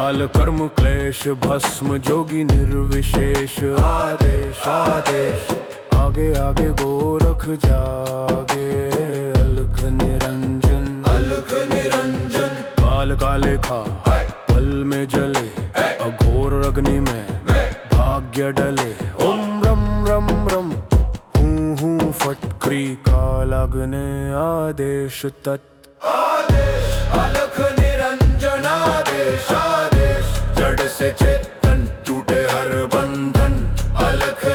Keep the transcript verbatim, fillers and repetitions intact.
काल कर्म क्लेश भस्म जोगी निर्विशेष आदेश आदेश। आगे आगे गोरख जागे अलख निरंजन अलख निरंजन। काल काले खा पल में जले अघोर अग्नि में भाग्य डले। ओम रम रम रम हूँ हूँ फटक्री काल अग्नि आदेश तत् आदेश अलख निरंजन आदेश आदेश। जड़ से चित